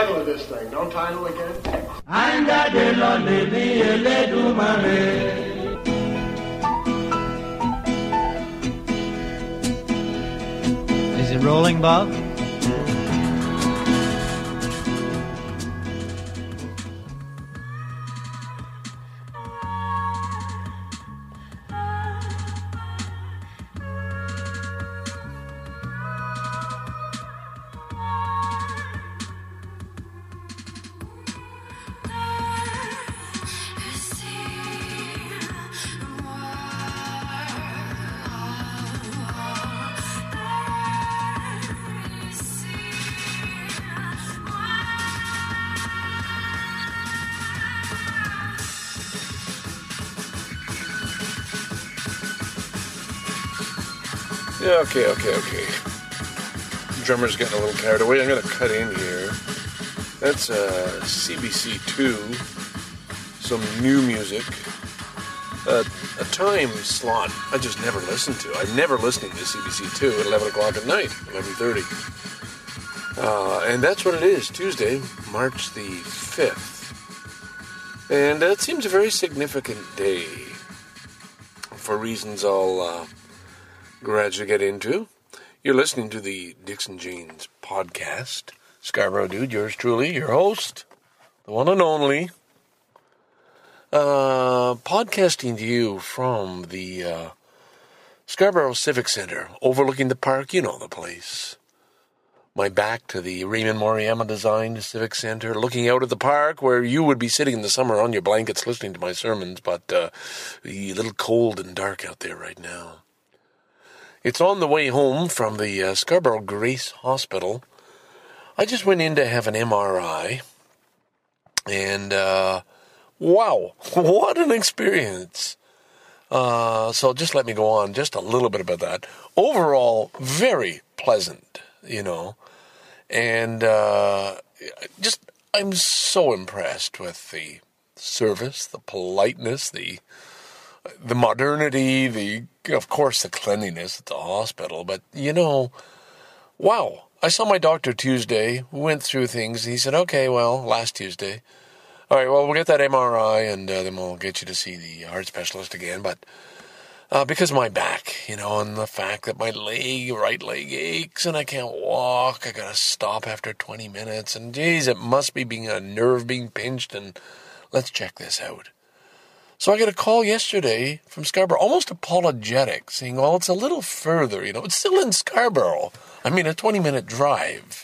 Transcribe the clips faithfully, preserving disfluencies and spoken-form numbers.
title of this thing. No title again? Is it rolling, Bob? Yeah, okay, okay, okay. Drummer's getting a little carried away. I'm going to cut in here. That's uh, C B C two. Some new music. Uh, a time slot I just never listened to. I'm never listening to C B C two at eleven o'clock at night, eleven thirty. Uh, and that's what it is, Tuesday, March the fifth. And that seems a very significant day for reasons I'll uh, gradually get into. You're listening to the Dixon Jeans podcast. Scarborough Dude, yours truly, your host, the one and only. Uh, podcasting to you from the uh, Scarborough Civic Center, overlooking the park. You know the place. My back to the Raymond Moriyama designed Civic Center, looking out at the park where you would be sitting in the summer on your blankets listening to my sermons, but uh, a little cold and dark out there right now. It's on the way home from the uh, Scarborough Grace Hospital. I just went in to have an M R I, and uh, wow, what an experience. Uh, so just let me go on just a little bit about that. Overall, very pleasant, you know, and uh, just I'm so impressed with the service, the politeness, the the modernity, the of course the cleanliness at the hospital. But you know, wow. I saw my doctor Tuesday, went through things. He said, okay, well, last Tuesday. All right, well, we'll get that M R I, and uh, then we'll get you to see the heart specialist again. But uh, because of my back, you know, and the fact that my leg, right leg aches, and I can't walk, I got to stop after twenty minutes. And, geez, it must be being a nerve being pinched, and let's check this out. So I got a call yesterday from Scarborough, almost apologetic, saying, well, it's a little further, you know, it's still in Scarborough. I mean, a twenty-minute drive.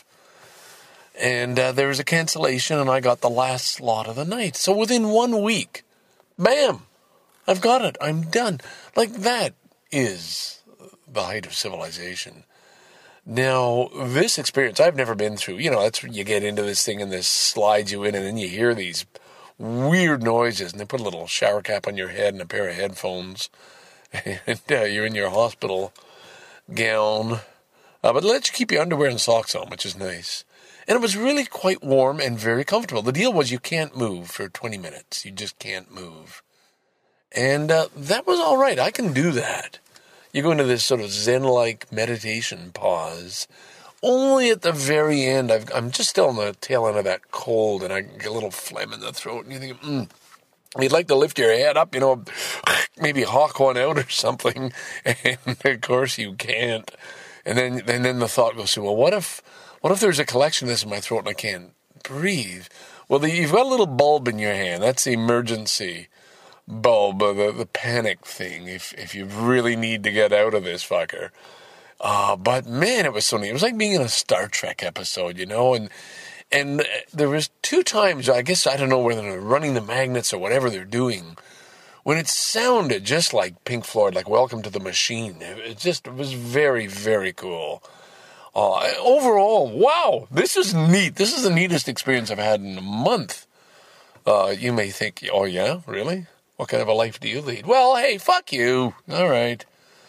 And uh, there was a cancellation, and I got the last slot of the night. So within one week, bam, I've got it. I'm done. Like, that is the height of civilization. Now, this experience I've never been through. You know, that's when you get into this thing, and this slides you in, and then you hear these weird noises, and they put a little shower cap on your head and a pair of headphones, and uh, you're in your hospital gown. Uh, but it lets you keep your underwear and socks on, which is nice. And it was really quite warm and very comfortable. The deal was you can't move for twenty minutes. You just can't move. And uh, that was all right. I can do that. You go into this sort of Zen-like meditation pause. Only at the very end, I've, I'm just still on the tail end of that cold, and I get a little phlegm in the throat, and you think, mm, you'd like to lift your head up, you know, maybe hawk one out or something, and of course you can't. And then, and then the thought goes through, well, what if, what if there's a collection of this in my throat and I can't breathe? Well, the, you've got a little bulb in your hand. That's the emergency bulb, the, the panic thing, if, if you really need to get out of this fucker. Uh, but man, it was so neat. It was like being in a Star Trek episode, you know, and, and there was two times, I guess, I don't know whether they're running the magnets or whatever they're doing, when it sounded just like Pink Floyd, like Welcome to the Machine. It just it was very, very cool. Uh, overall, wow, this is neat. This is the neatest experience I've had in a month. Uh, you may think, oh yeah, really? What kind of a life do you lead? Well, hey, fuck you. All right.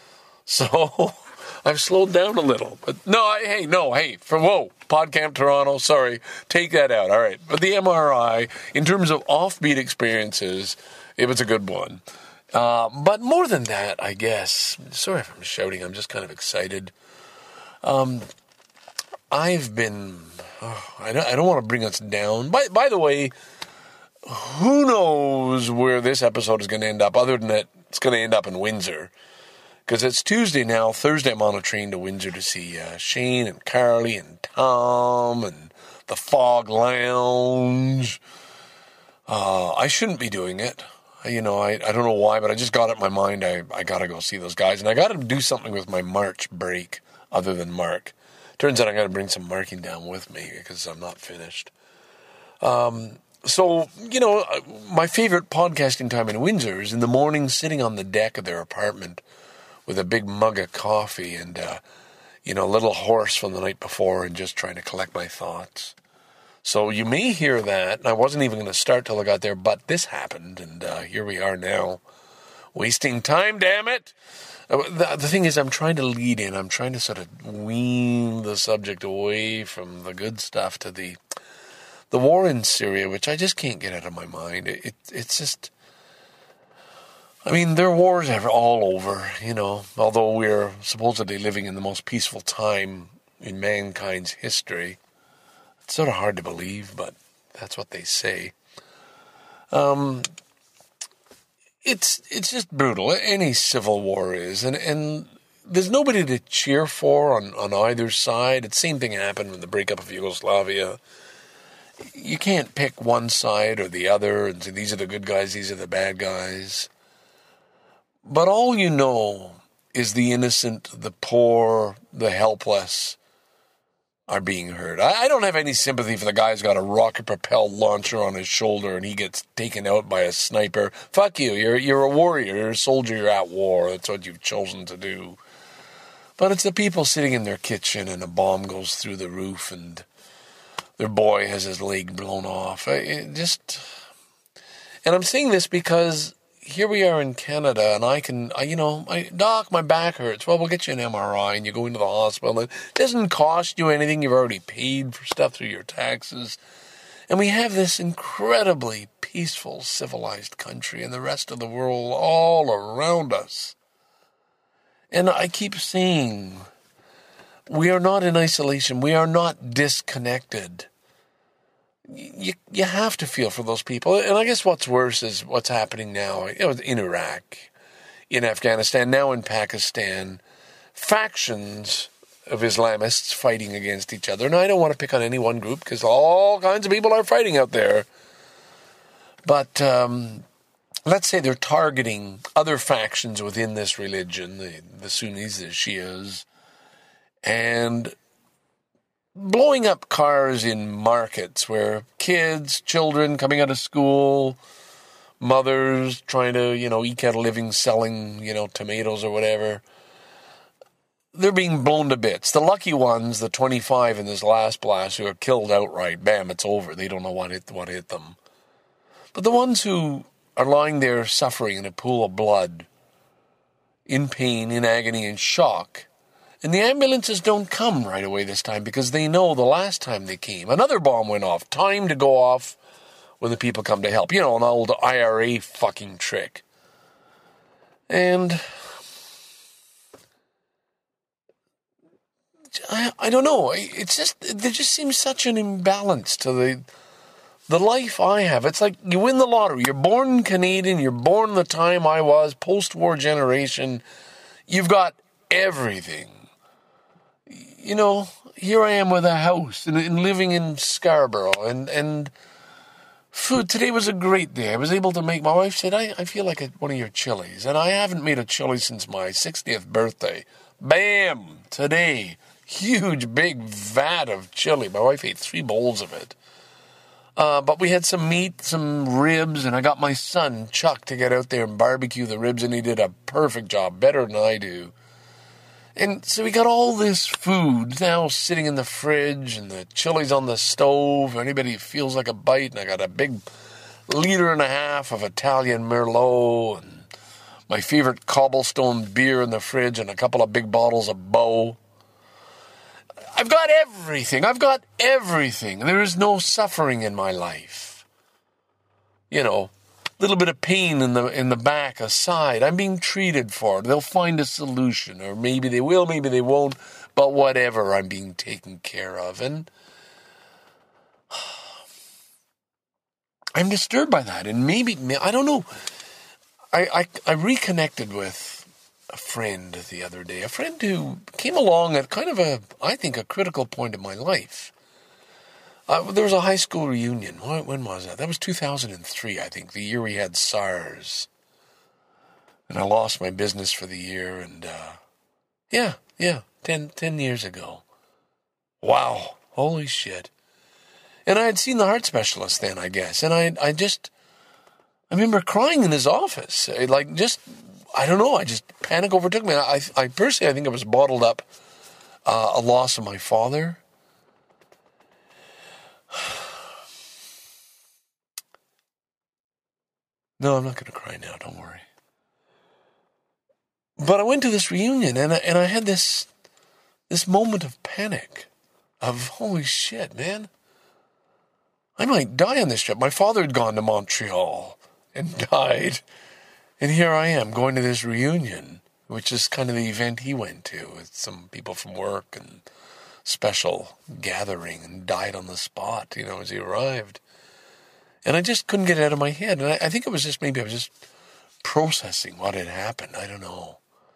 So I've slowed down a little. But no, I, hey, no, hey, for whoa, PodCamp Toronto, sorry, take that out. All right. But the M R I, in terms of offbeat experiences, it was a good one. Uh, but more than that, I guess, sorry if I'm shouting, I'm just kind of excited. Um, I've been oh, I don't, I don't want to bring us down. By, by the way, who knows where this episode is going to end up, other than that it's going to end up in Windsor. Because it's Tuesday now. Thursday I'm on a train to Windsor to see uh, Shane and Carly and Tom and the Fog Lounge. Uh, I shouldn't be doing it. You know, I, I don't know why, but I just got it in my mind. I, I got to go see those guys. And I got to do something with my March break other than mark. Turns out I got to bring some marking down with me because I'm not finished. Um, so, you know, my favorite podcasting time in Windsor is in the morning sitting on the deck of their apartment with a big mug of coffee and, uh, you know, a little hoarse from the night before and just trying to collect my thoughts. So you may hear that. I wasn't even going to start till I got there, but this happened, and uh, here we are now. Wasting time, damn it! Uh, the, the thing is, I'm trying to lead in. I'm trying to sort of wean the subject away from the good stuff to the the war in Syria, which I just can't get out of my mind. It, it It's just... I mean, there are wars all over, you know, although we're supposedly living in the most peaceful time in mankind's history. It's sort of hard to believe, but that's what they say. Um, it's it's just brutal. Any civil war is, and and there's nobody to cheer for on, on either side. The same thing happened with the breakup of Yugoslavia. You can't pick one side or the other and say these are the good guys, these are the bad guys. But all you know is the innocent, the poor, the helpless are being hurt. I, I don't have any sympathy for the guy who's got a rocket-propelled launcher on his shoulder and he gets taken out by a sniper. Fuck you. You're you're a warrior. You're a soldier. You're at war. That's what you've chosen to do. But it's the people sitting in their kitchen and a bomb goes through the roof and their boy has his leg blown off. I, it just... And I'm saying this because here we are in Canada, and I can, I, you know, my doc, my back hurts. Well, we'll get you an M R I, and you go into the hospital. It doesn't cost you anything. You've already paid for stuff through your taxes. And we have this incredibly peaceful, civilized country, and the rest of the world all around us. And I keep saying, we are not in isolation. We are not disconnected. You you have to feel for those people. And I guess what's worse is what's happening now, you know, in Iraq, in Afghanistan, now in Pakistan. Factions of Islamists fighting against each other. And I don't want to pick on any one group because all kinds of people are fighting out there. But um, let's say they're targeting other factions within this religion, the, the Sunnis, the Shias, and blowing up cars in markets where kids, children coming out of school, mothers trying to, you know, eke out a living selling, you know, tomatoes or whatever, they're being blown to bits. The lucky ones, the twenty-five in this last blast who are killed outright, bam, it's over. They don't know what hit, what hit them. But the ones who are lying there suffering in a pool of blood, in pain, in agony, in shock, and the ambulances don't come right away this time because they know the last time they came, another bomb went off, time to go off when the people come to help. You know, an old I R A fucking trick. And I, I don't know. It's just, there just seems such an imbalance to the the life I have. It's like you win the lottery. You're born Canadian. You're born the time I was, post-war generation. You've got everything. You know, here I am with a house and, and living in Scarborough and, and food. Today was a great day. I was able to make, my wife said, I, I feel like a, one of your chilies. And I haven't made a chili since my sixtieth birthday. Bam! Today, huge big vat of chili. My wife ate three bowls of it. Uh, but we had some meat, some ribs, and I got my son, Chuck, to get out there and barbecue the ribs, and he did a perfect job, better than I do. And so we got all this food now sitting in the fridge and the chili's on the stove. Anybody feels like a bite. And I got a big liter and a half of Italian Merlot and my favorite cobblestone beer in the fridge and a couple of big bottles of Bow. I've got everything. I've got everything. There is no suffering in my life. You know, a little bit of pain in the in the back, aside. I'm being treated for it. They'll find a solution, or maybe they will, maybe they won't, but whatever, I'm being taken care of. And I'm disturbed by that. And maybe, I don't know, I, I, I reconnected with a friend the other day, a friend who came along at kind of a, I think, a critical point in my life. Uh, there was a high school reunion. When, when was that? That was two thousand three, I think, the year we had SARS. And I lost my business for the year, and uh, yeah, yeah, ten, ten years ago. Wow, holy shit. And I had seen the heart specialist then, I guess, and I I just, I remember crying in his office. I, like, just, I don't know, I just, panic overtook me. I, I personally, I think I was bottled up uh, a loss of my father. No, I'm not going to cry now, don't worry. But I went to this reunion, and I, and I had this this moment of panic, of, holy shit, man. I might die on this trip. My father had gone to Montreal and died, and here I am going to this reunion, which is kind of the event he went to, with some people from work and special gathering, and died on the spot, you know, as he arrived. And I just couldn't get it out of my head, and I, I think it was just, maybe I was just processing what had happened. I don't know.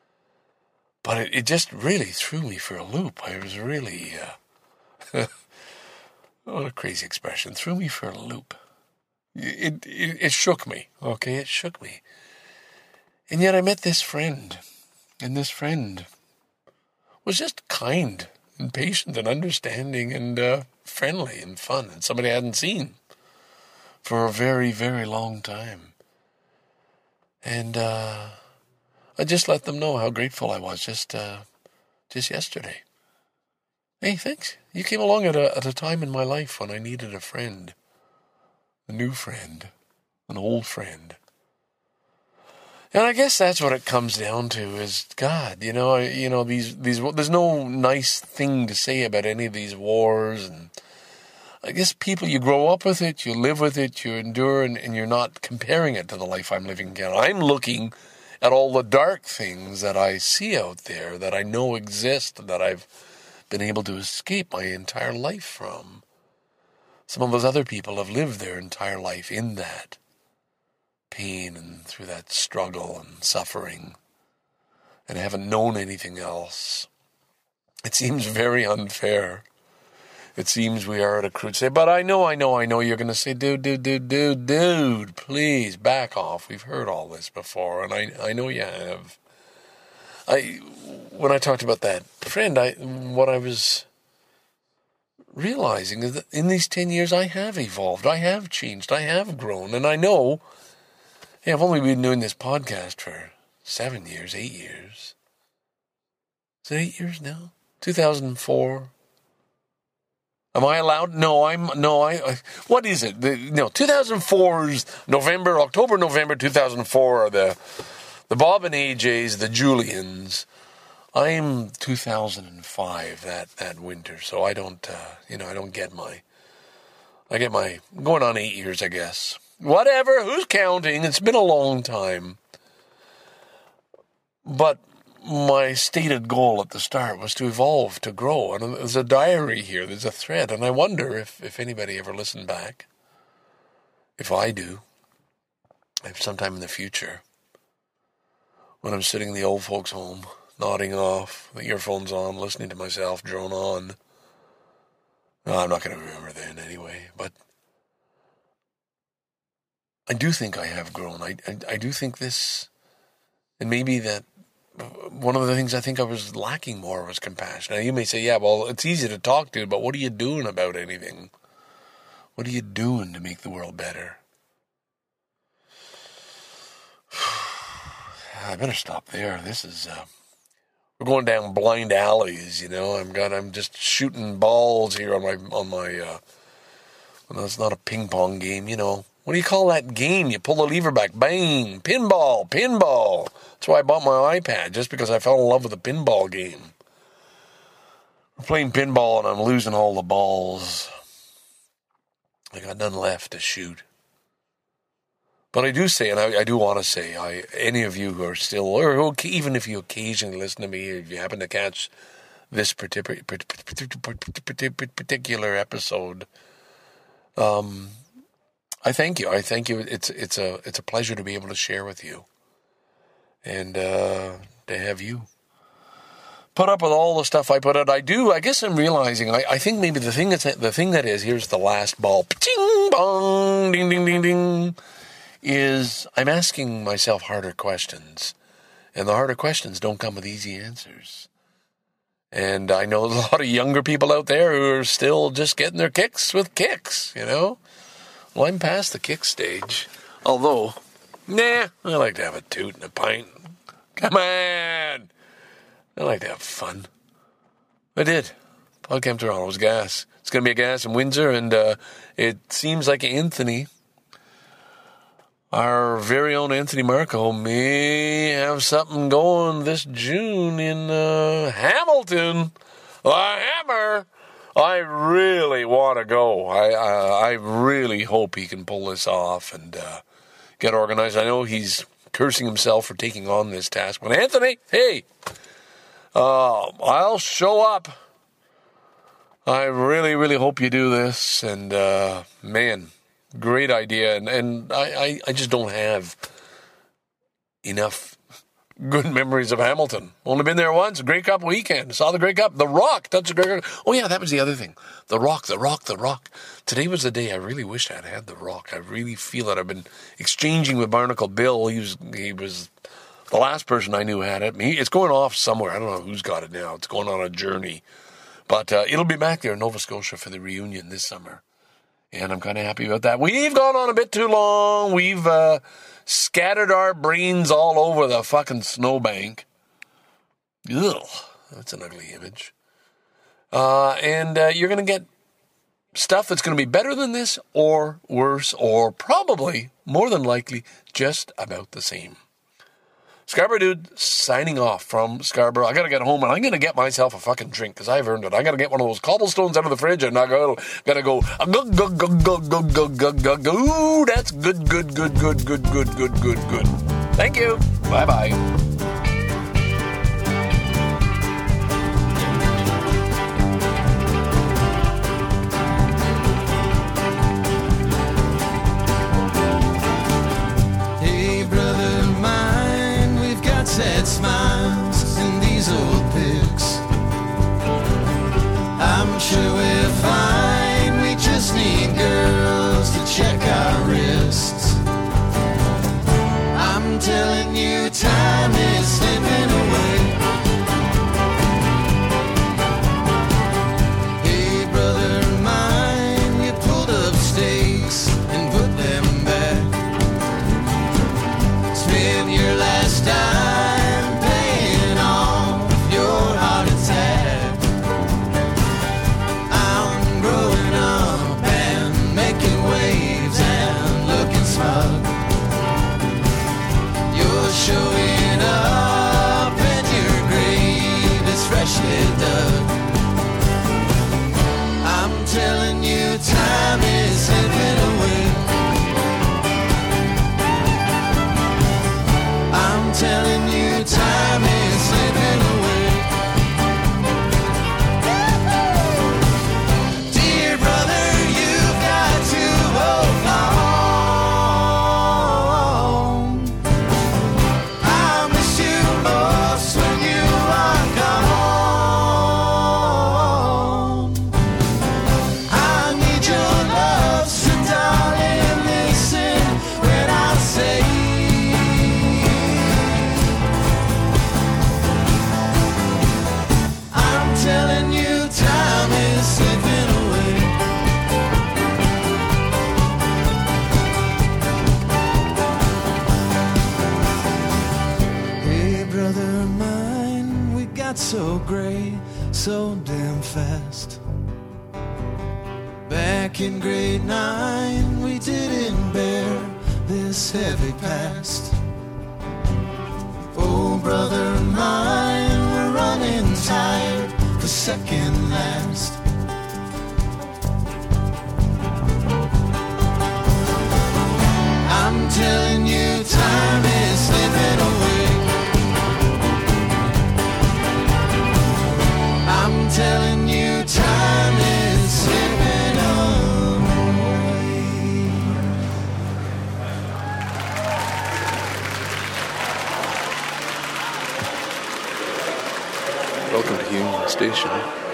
But it, it just really threw me for a loop. I was really, uh, what a crazy expression, threw me for a loop. It, it, it shook me, okay? It shook me. And yet I met this friend, and this friend was just kind and patient and understanding and uh, friendly and fun, and somebody I hadn't seen for a very, very long time. And, uh... I just let them know how grateful I was just uh, just yesterday. Hey, thanks. You came along at a, at a time in my life when I needed a friend. A new friend. An old friend. And I guess that's what it comes down to is, God, you know, you know these, these, there's no nice thing to say about any of these wars. And I guess people, you grow up with it, you live with it, you endure, and, and you're not comparing it to the life I'm living again. I'm looking at all the dark things that I see out there, that I know exist, that I've been able to escape my entire life from. Some of those other people have lived their entire life in that pain and through that struggle and suffering, and haven't known anything else. It seems very unfair. It seems we are at a crusade. But I know, I know, I know you're going to say, dude, dude, dude, dude, dude, please back off. We've heard all this before, and I, I know you have. I, when I talked about that friend, I, what I was realizing is that in these ten years, I have evolved. I have changed. I have grown. And I know, hey, I've only been doing this podcast for seven years, eight years. Is it eight years now? two thousand four. Am I allowed? No, I'm, no, I, I what is it? The, no, two thousand four's November, October, November two thousand four are the, the Bob and A Js, the Julians. I'm two thousand five that, that winter, so I don't, uh, you know, I don't get my, I get my, going on eight years, I guess. Whatever, who's counting? It's been a long time. But my stated goal at the start was to evolve, to grow. And there's a diary here, there's a thread. And I wonder if, if anybody ever listened back. If I do, if sometime in the future, when I'm sitting in the old folks' home, nodding off, the earphones on, listening to myself drone on. No, I'm not going to remember then anyway. But I do think I have grown. I, I, I do think this, and maybe that, one of the things I think I was lacking more was compassion. Now, you may say, yeah, well, it's easy to talk to, but what are you doing about anything? What are you doing to make the world better? I better stop there. This is, uh, we're going down blind alleys, you know. I'm got, I'm just shooting balls here on my, on my, uh, well, it's not a ping pong game, you know. What do you call that game? You pull the lever back, bang, pinball, pinball. That's why I bought my iPad, just because I fell in love with the pinball game. We're playing pinball and I'm losing all the balls. I got none left to shoot. But I do say, and I, I do want to say, I, any of you who are still, or who, even if you occasionally listen to me, if you happen to catch this particular particular episode, um, I thank you. I thank you. It's it's a it's a pleasure to be able to share with you, and uh, to have you put up with all the stuff I put out. I do. I guess I'm realizing. I, I think maybe the thing that's the thing that is here's the last ball. Ching bong, ding ding ding ding. Is I'm asking myself harder questions, and the harder questions don't come with easy answers. And I know there's a lot of younger people out there who are still just getting their kicks with kicks. You know, well, I'm past the kick stage. Although, nah, I like to have a toot and a pint. Come on. I like to have fun. I did. PodCamp Toronto was gas. It's going to be a gas in Windsor, and uh, it seems like Anthony, our very own Anthony Marco, may have something going this June in uh, Hamilton. The Hammer. I really want to go. I, I I really hope he can pull this off and uh, get organized. I know he's cursing himself for taking on this task. But Anthony, hey, uh, I'll show up. I really, really hope you do this. And, uh, man, great idea. And, and I, I, I just don't have enough good memories of Hamilton. Only been there once. Grey Cup weekend. Saw the Grey Cup. The Rock. That's a great. Oh, yeah, that was the other thing. The Rock, the Rock, the Rock. Today was the day I really wished I'd had the Rock. I really feel that I've been exchanging with Barnacle Bill. He was, he was the last person I knew had it. He, it's going off somewhere. I don't know who's got it now. It's going on a journey. But uh, it'll be back there in Nova Scotia for the reunion this summer. And I'm kind of happy about that. We've gone on a bit too long. We've uh, scattered our brains all over the fucking snowbank. Ugh, that's an ugly image. Uh, and uh, you're going to get stuff that's going to be better than this or worse or probably, more than likely, just about the same. Scarborough Dude signing off from Scarborough. I got to get home and I'm going to get myself a fucking drink because I've earned it. I got to get one of those cobblestones out of the fridge and I got to go, go, go, go, go, go, go, go, go, go. Ooh, that's good, good, good, good, good, good, good, good, good. Thank you. Bye-bye. Sad smiles in these old pics. I'm sure we're fine. We just need girls to check our wrists. I'm telling you, time is slipping away. Hey, brother of mine, we pulled up stakes and put them back. Spend your last dime showing up and your grave is freshly dug. I'm telling you, time is slipping away. I'm telling you, time is slipping away. Dear brother, you've got to hold on. So gray, so damn fast. Back in grade nine, we didn't bear this heavy past. Oh, brother of mine, we're running tired for second last. I'm telling you, time is slipping away. I'm telling you, time is slipping away. Union Station.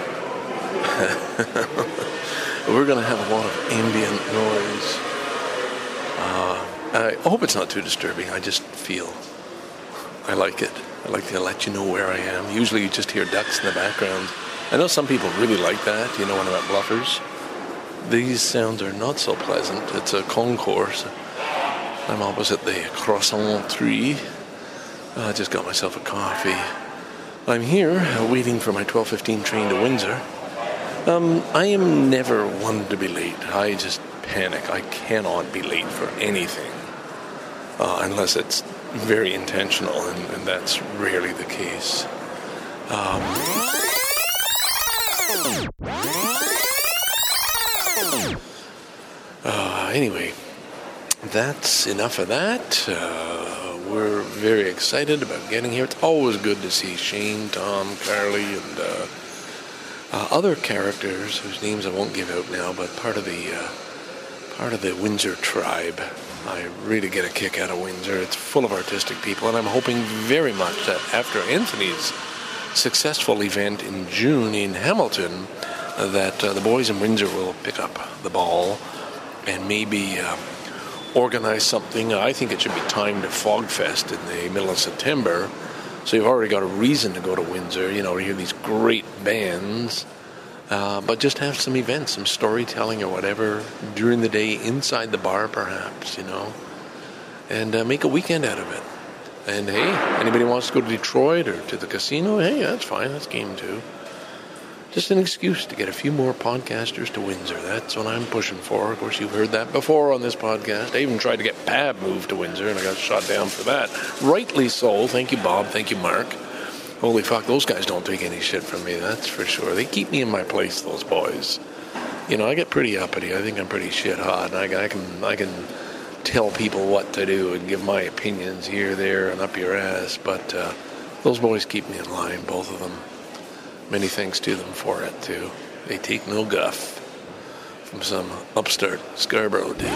We're going to have a lot of ambient noise. Uh, I hope it's not too disturbing. I just feel I like it. I like to let you know where I am. Usually you just hear ducks in the background. I know some people really like that, you know, when I'm at Bluffers. These sounds are not so pleasant. It's a concourse. I'm opposite the Croissant Tree. I just got myself a coffee. I'm here uh, waiting for my twelve fifteen train to Windsor. Um, I am never one to be late. I just panic. I cannot be late for anything. Uh, unless it's very intentional, and, and that's rarely the case. Um, uh, anyway, that's enough of that. Uh, we're very excited about getting here. It's always good to see Shane, Tom, Carly, and uh, uh, other characters whose names I won't give out now, but part of the uh, part of the Windsor tribe. I really get a kick out of Windsor. It's full of artistic people, and I'm hoping very much that after Anthony's successful event in June in Hamilton, uh, that uh, the boys in Windsor will pick up the ball and maybe uh, organize something. I think it should be timed to Fogfest in the middle of September, so you've already got a reason to go to Windsor, you know, to hear these great bands. Uh, but just have some events, some storytelling or whatever during the day, inside the bar perhaps, you know, and uh, make a weekend out of it. And hey, anybody wants to go to Detroit or to the casino, hey, that's fine, that's game too. Just an excuse to get a few more podcasters to Windsor. That's what I'm pushing for. Of course, you've heard that before on this podcast. I even tried to get Pab moved to Windsor, and I got shot down for that. Rightly so. Thank you, Bob. Thank you, Mark. Holy fuck, those guys don't take any shit from me, that's for sure. They keep me in my place, those boys. You know, I get pretty uppity. I think I'm pretty shit hot. I, I can I can tell people what to do and give my opinions here, there, and up your ass. But uh, those boys keep me in line, both of them. Many thanks to them for it, too. They take no guff from some upstart Scarborough dude.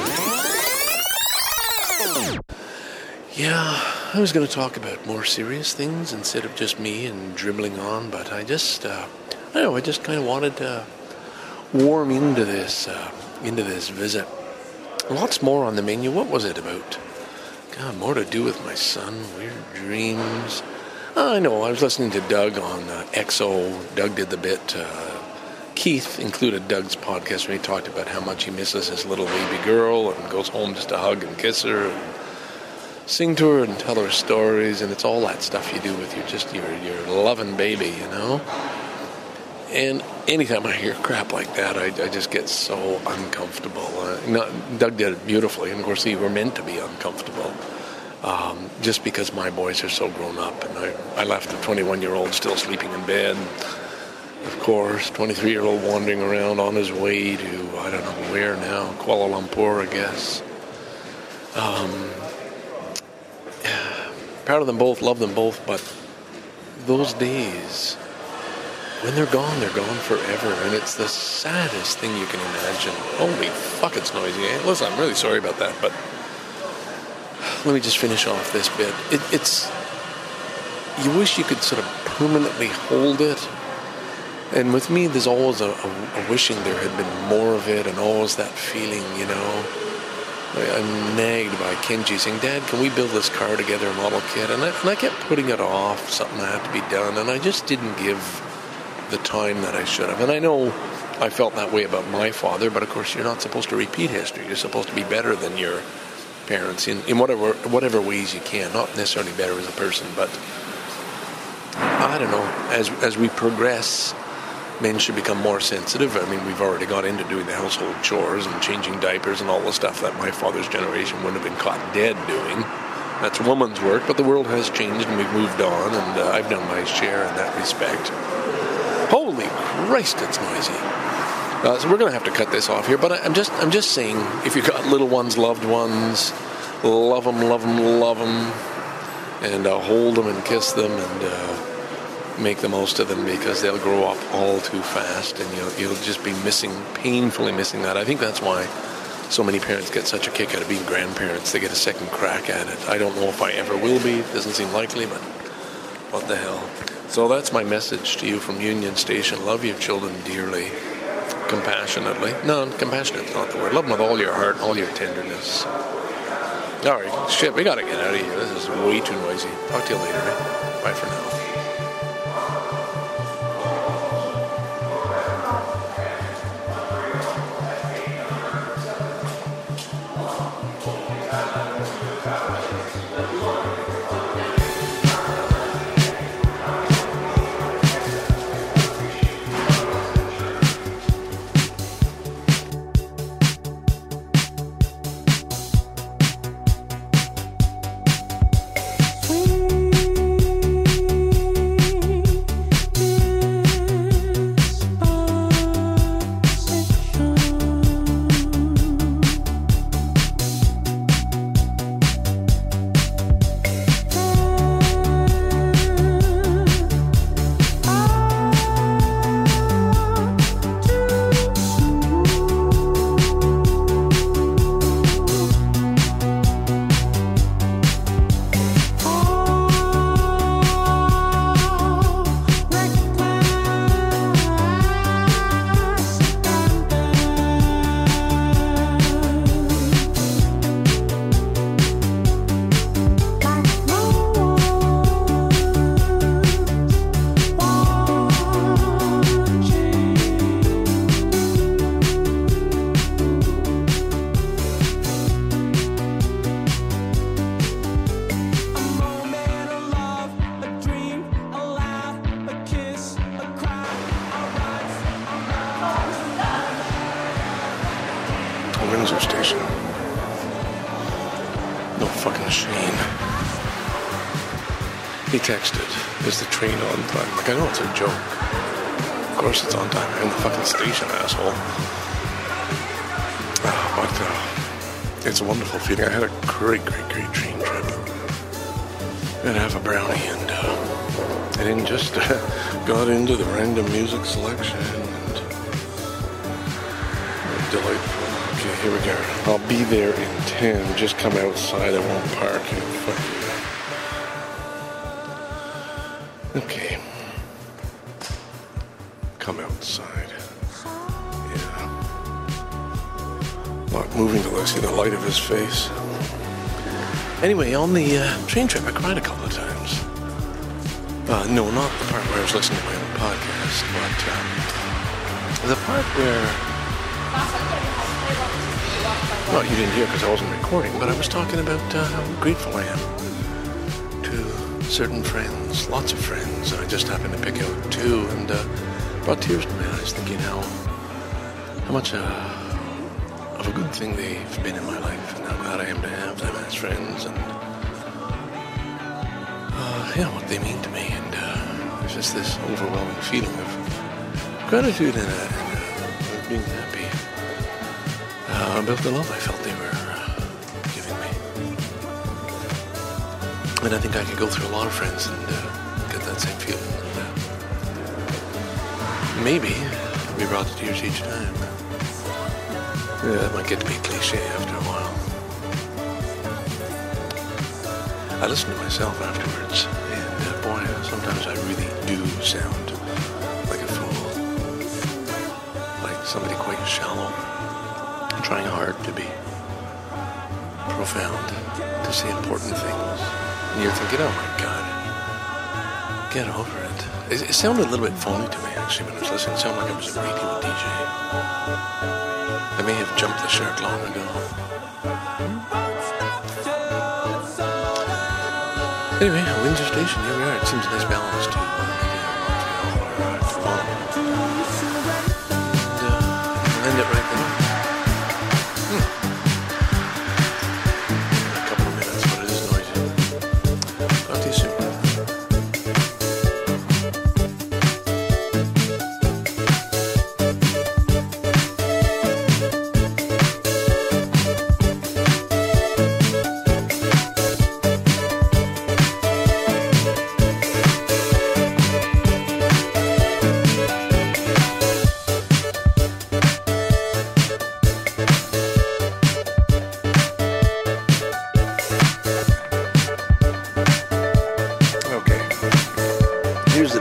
Yeah, I was going to talk about more serious things instead of just me and dribbling on, but I just, uh, I don't know, I just kind of wanted to warm into this, uh, into this visit. Lots more on the menu. What was it about? God, more to do with my son, weird dreams. Oh, I know, I was listening to Doug on uh, X O. Doug did the bit. Uh, Keith included Doug's podcast when he talked about how much he misses his little baby girl and goes home just to hug and kiss her and sing to her and tell her stories, and it's all that stuff you do with your just your your loving baby, you know. And anytime I hear crap like that, I, I just get so uncomfortable. Uh, not, Doug did it beautifully, and of course, we were meant to be uncomfortable, um, just because my boys are so grown up, and I I left a twenty-one-year-old still sleeping in bed. Of course, twenty-three-year-old wandering around on his way to I don't know where now, Kuala Lumpur, I guess. Um. Proud of them both, love them both, but those days, when they're gone, they're gone forever, and it's the saddest thing you can imagine. Holy fuck, it's noisy, eh? Listen, I'm really sorry about that, but let me just finish off this bit. It, it's, you wish you could sort of permanently hold it, and with me, there's always a, a, a wishing there had been more of it, and always that feeling, you know. I'm nagged by Kenji saying, Dad, can we build this car together, a model kit? And I, and I kept putting it off, something that had to be done, and I just didn't give the time that I should have. And I know I felt that way about my father, but of course you're not supposed to repeat history. You're supposed to be better than your parents in, in whatever whatever ways you can. Not necessarily better as a person, but I don't know. As as we progress, men should become more sensitive. I mean, we've already got into doing the household chores and changing diapers and all the stuff that my father's generation wouldn't have been caught dead doing. That's woman's work, but the world has changed and we've moved on, and uh, I've done my share in that respect. Holy Christ, it's noisy. Uh, so we're going to have to cut this off here, but I, I'm just I'm just saying, if you've got little ones, loved ones, love them, love them, love them, and uh, hold them and kiss them, and uh, make the most of them, because they'll grow up all too fast, and you'll, you'll just be missing, painfully missing that. I think that's why so many parents get such a kick out of being grandparents. They get a second crack at it. I don't know if I ever will be. It doesn't seem likely, but what the hell. So that's my message to you from Union Station. Love your children dearly, compassionately. No, compassionate's not the word. Love them with all your heart, all your tenderness. All right, shit, we gotta get out of here. This is way too noisy. Talk to you later, eh? Bye for now. Windsor Station. No fucking Shane. He texted, is the train on time? Like, I know it's a joke. Of course it's on time. I'm in the fucking station, asshole. Uh, but uh, it's a wonderful feeling. I had a great, great, great train trip. I had half a brownie and uh, I didn't just uh, got into the random music selection and delightful. Okay, here we go. I'll be there in ten. Just come outside. I won't park. Fuck you. Okay. Come outside. Yeah. Not moving till I see the light of his face. Anyway, on the uh, train trip, I cried a couple of times. Uh, no, not the part where I was listening to my own podcast, but um, the part where... Well, you didn't hear because I wasn't recording, but I was talking about uh, how grateful I am to certain friends, lots of friends. I just happened to pick out two, and uh, brought tears to my eyes, thinking how how much uh, of a good thing they've been in my life, and how glad I am to have them as friends, and uh, you know what they mean to me. And uh, there's just this overwhelming feeling of gratitude and, uh, and uh, being happy. Uh, about the love I felt they were uh, giving me. And I think I could go through a lot of friends and uh, get that same feeling. And, uh, maybe be brought to tears each time. Yeah, that might get to be a cliche after a while. I listen to myself afterwards, and uh, boy, sometimes I really do sound like a fool. Like somebody quite shallow. Trying hard to be profound, to say important things. And you're thinking, oh my God, get over it. It, it sounded a little bit phony to me, actually, when I was listening. It sounded like I was a radio D J. I may have jumped the shark long ago. Anyway, Windsor Station, here we are. It seems a nice balance to Montreal or Toronto. And uh, we'll end it right there.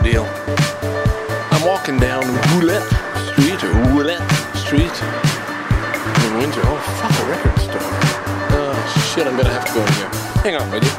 deal. I'm walking down Roulette Street, or Roulette Street in Windsor. Oh, fuck, a record store. Oh, shit, I'm gonna have to go in here. Hang on, will you?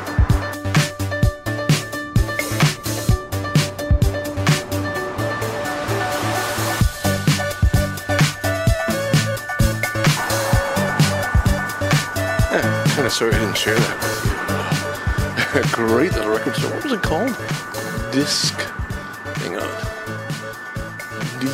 Yeah, kind of sorry I didn't share that with you. A great little record store. What was it called? Disc. Hang on. D.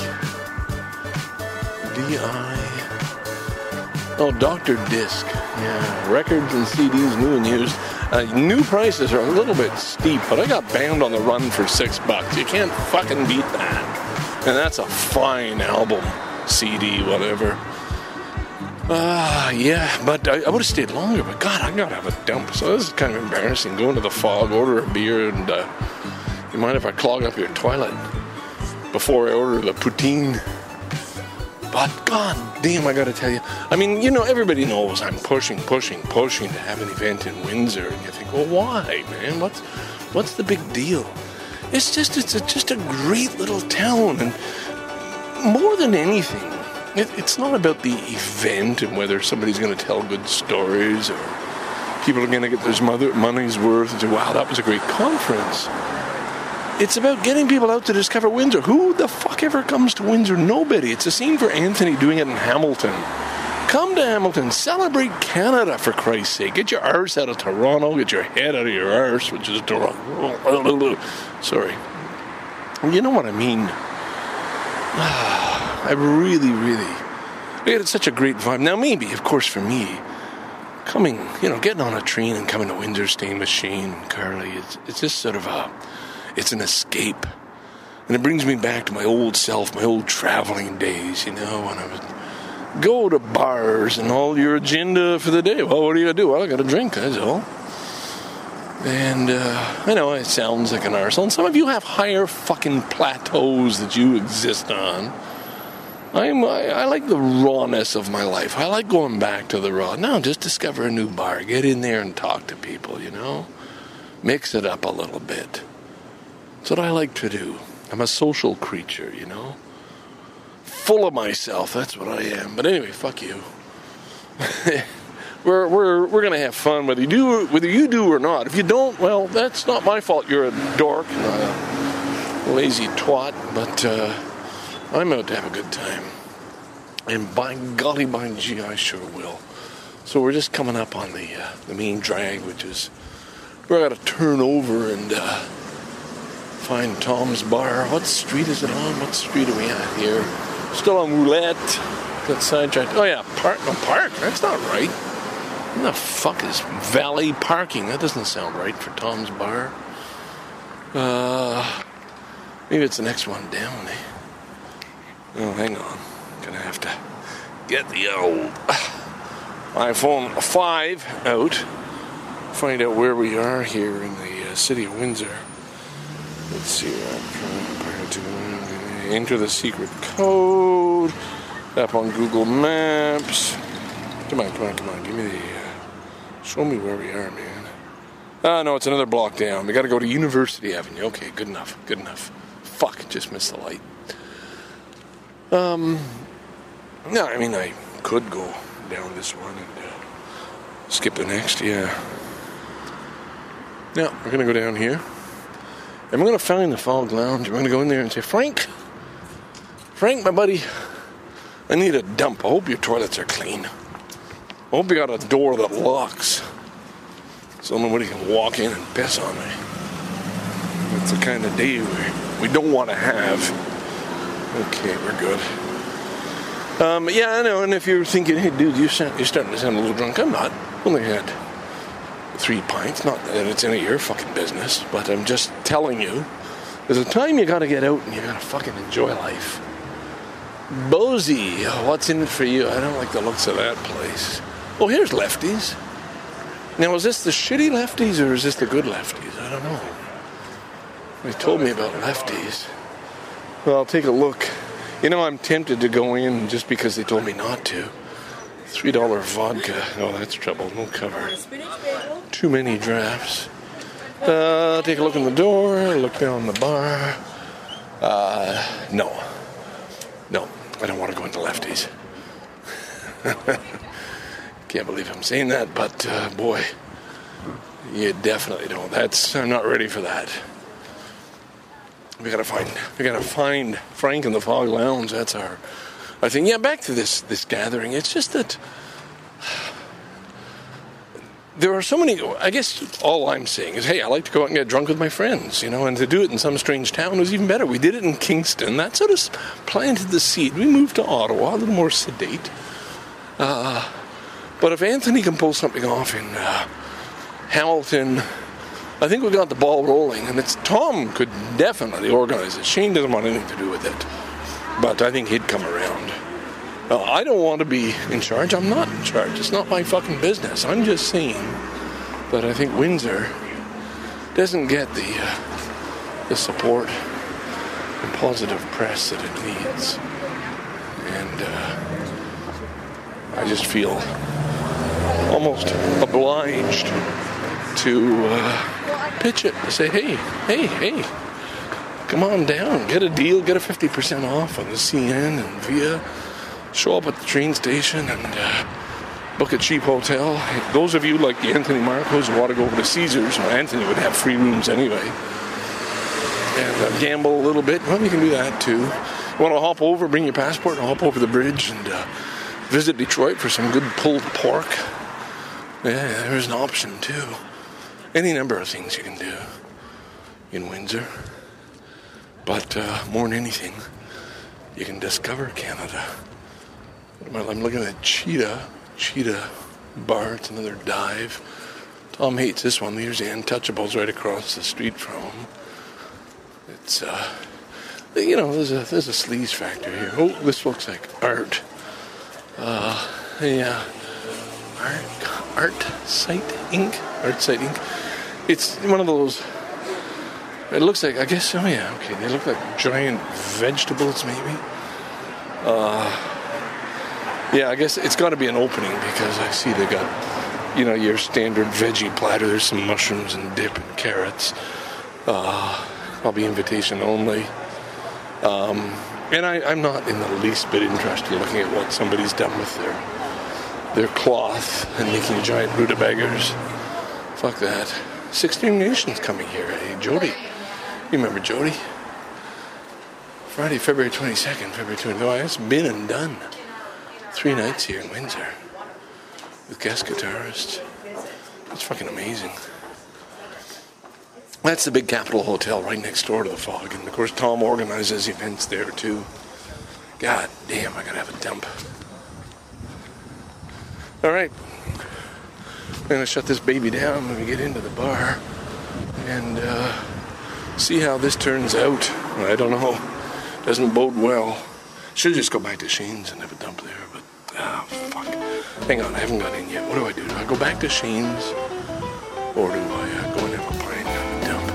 D I. Oh, Doctor Disc. Yeah. Records and C Ds, new and used. Uh, new prices are a little bit steep, but I got Bound on the Run for six bucks. You can't fucking beat that. And that's a fine album. C D, whatever. Ah, uh, yeah, but I, I would have stayed longer, but God, I gotta have a dump. So this is kind of embarrassing. Going to the Fog, order a beer, and uh, you mind if I clog up your toilet before I order the poutine? But God damn, I gotta tell you. I mean, you know, everybody knows I'm pushing, pushing, pushing to have an event in Windsor, and you think, well, why, man? What's what's the big deal? It's just, it's a, just a great little town, and more than anything, It, it's not about the event and whether somebody's going to tell good stories or people are going to get their mother, money's worth and say, wow, that was a great conference. It's about getting people out to discover Windsor. Who the fuck ever comes to Windsor? Nobody. It's a scene for Anthony doing it in Hamilton. Come to Hamilton. Celebrate Canada, for Christ's sake. Get your arse out of Toronto. Get your head out of your arse, which is Toronto. Sorry. You know what I mean. I really, really, it's such a great vibe. Now, maybe, of course, for me, coming, you know, getting on a train and coming to Windsor, staying with Shane and Carly, it's, it's just sort of a, it's an escape. And it brings me back to my old self, my old traveling days, you know, when I would go to bars and all your agenda for the day. Well, what are you going to do? Well, I got a drink, that's all. And uh, I know it sounds like an arsehole. And some of you have higher fucking plateaus that you exist on. I'm, I, I like the rawness of my life. I like going back to the raw. No, just discover a new bar. Get in there and talk to people, you know. Mix it up a little bit. That's what I like to do. I'm a social creature, you know. Full of myself. That's what I am. But anyway, fuck you. we're we're we're gonna have fun whether you do whether you do or not. If you don't, well, that's not my fault. You're a dork and a lazy twat. But. Uh, I'm out to have a good time. And by golly, by gee, I sure will. So we're just coming up on the uh, the main drag, which is we're got to turn over and uh, find Tom's Bar. What street is it on? What street are we at here? Still on Roulette. Got sidetracked. Oh yeah, park. No, park. That's not right. What the fuck is valet parking? That doesn't sound right for Tom's Bar. Uh, maybe it's the next one down, eh? Oh, hang on. Gonna have to get the old iPhone five out. Find out where we are here in the uh, city of Windsor. Let's see. I'm trying to enter the secret code. Up on Google Maps. Come on, come on, come on. Give me the. Uh, show me where we are, man. Ah, no, it's another block down. We got to go to University Avenue. Okay, good enough. Good enough. Fuck, just missed the light. Um, no, I mean, I could go down this one and uh, skip the next, yeah. Now, we're going to go down here, and we're going to find the Fog Lounge. We're going to go in there and say, Frank, Frank, my buddy, I need a dump. I hope your toilets are clean. I hope you got a door that locks, so nobody can walk in and piss on me. That's the kind of day we, we don't want to have. Okay, we're good. Um, yeah, I know, and if you're thinking, hey, dude, you're, sound, you're starting to sound a little drunk, I'm not. Only had three pints. Not that it's any of your fucking business, but I'm just telling you, there's a time you gotta get out and you gotta fucking enjoy life. Bozy, what's in it for you? I don't like the looks of that place. Oh, here's Lefties. Now, is this the shitty Lefties or is this the good Lefties? I don't know. They told me about Lefties. Well, I'll take a look. You know, I'm tempted to go in just because they told me not to. three dollars vodka. Oh, that's trouble. No cover. Too many drafts. Uh, take a look in the door, look down the bar. Uh, no. No, I don't want to go into lefties. Can't believe I'm saying that, but uh, boy, you definitely don't. That's, I'm not ready for that. We gotta find, we gotta find Frank in the Fog Lounge. That's our, I think. Yeah, back to this this gathering. It's just that there are so many. I guess all I'm saying is, hey, I like to go out and get drunk with my friends, you know, and to do it in some strange town was even better. We did it in Kingston. That sort of planted the seed. We moved to Ottawa, a little more sedate. Uh, but if Anthony can pull something off in uh, Hamilton, I think we got the ball rolling. And it's Tom could definitely organize it. Shane doesn't want anything to do with it, but I think he'd come around. Uh, I don't want to be in charge. I'm not in charge. It's not my fucking business. I'm just saying that I think Windsor doesn't get the uh, the support and positive press that it needs. And uh, I just feel almost obliged to uh, pitch it, to say, hey, hey, hey, come on down, get a deal, get a fifty percent off on the C N and Via, show up at the train station and uh, book a cheap hotel. Those of you like the Anthony Marcos who want to go over to Caesars, well, Anthony would have free rooms anyway, and uh, gamble a little bit, well, you can do that too. You want to hop over, bring your passport and hop over the bridge and uh, visit Detroit for some good pulled pork. Yeah, there's an option too. Any number of things you can do in Windsor. But uh, more than anything, you can discover Canada. I'm looking at Cheetah, Cheetah Bar. It's another dive. Tom hates this one. There's the Untouchables right across the street from him. It's, uh, you know, there's a, there's a sleaze factor here. Oh, this looks like art. Uh, yeah. Art, Art Site Incorporated. Art Site Incorporated. It's one of those, it looks like, I guess, oh yeah, okay, they look like giant vegetables maybe. Uh, yeah, I guess it's got to be an opening because I see they got, you know, your standard veggie platter. There's some mushrooms and dip and carrots. Uh, probably invitation only. Um, and I, I'm not in the least bit interested in looking at what somebody's done with their their cloth and making giant rutabagas. Fuck that. Sixteen Nations coming here. Hey, Jody. You remember Jody? Friday, February twenty-second, February twentieth. Oh, it's been and done. Three nights here in Windsor with guest guitarists. It's fucking amazing. That's the big Capitol Hotel right next door to the Fog. And of course, Tom organizes events there too. God damn, I gotta have a dump. All right, I'm going to shut this baby down when we get into the bar and uh, see how this turns out. I don't know. Doesn't bode well. Should just go back to Shane's and have a dump there, but ah, fuck. Hang on, I haven't got in yet. What do I do? Do I go back to Shane's or do I uh, go and have a pint and have a dump?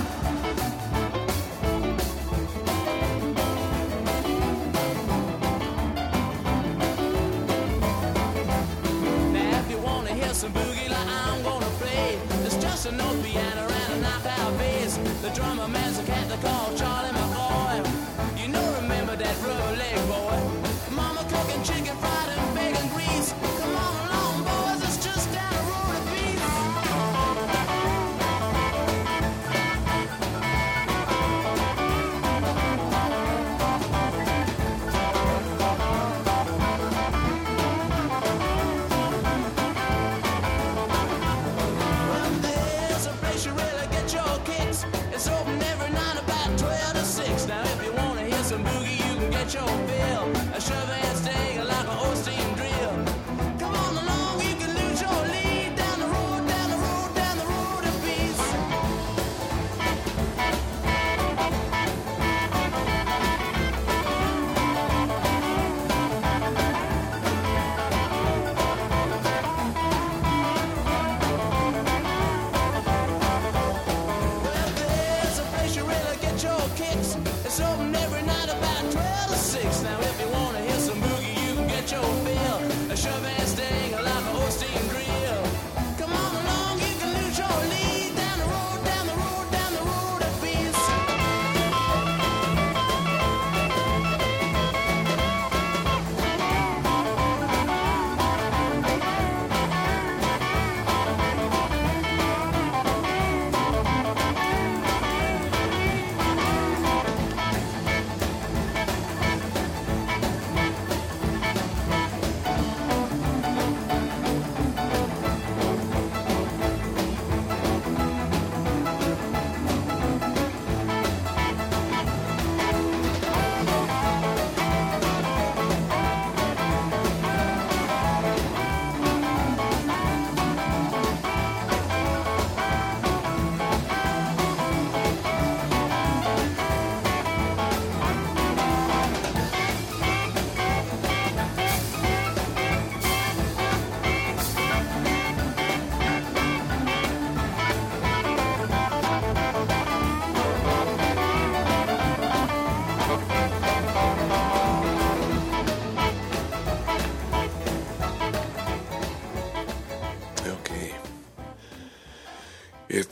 Some boogie like I'm gonna play. There's just an old piano and a knockout bass. The drummer man's a cat they call Charlie McCoy. You know, remember that rubber leg boy. Mama cooking chicken fried and bacon grease. Come on along, boys, it's just down the road a piece. Some boogie, you can get your fill. A shove and sting like an old steam drill. Come on along, you can lose your lead. Down the road, down the road, down the road in peace.